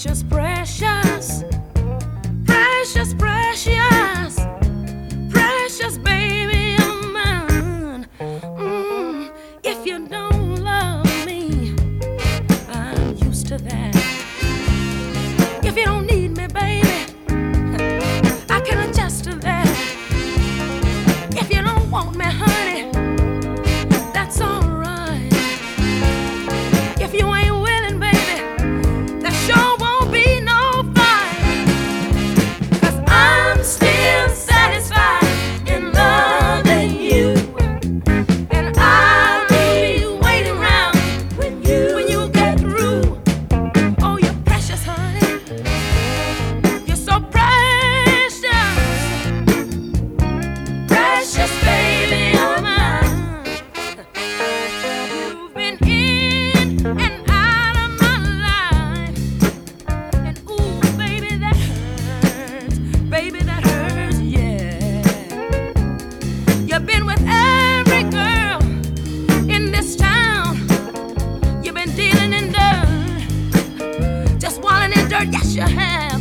precious, precious, precious, precious, precious baby of mine. If you don't love me, I'm used to that. If you don't need me, baby, I can adjust to that. If you don't want me, honey, that's alright. If you ain't willing, baby, that sure won't be no fight. 'Cause I'm still satisfied in loving you, and I'll be waiting around when you get through. Oh, you're precious, honey. You're so precious, precious baby of mine. You've been in and out of my life, and ooh, baby, that hurts. Baby, that hurts, yeah. You've been with every girl in this town. You've been dealing in dirt, just walling in dirt, yes you have.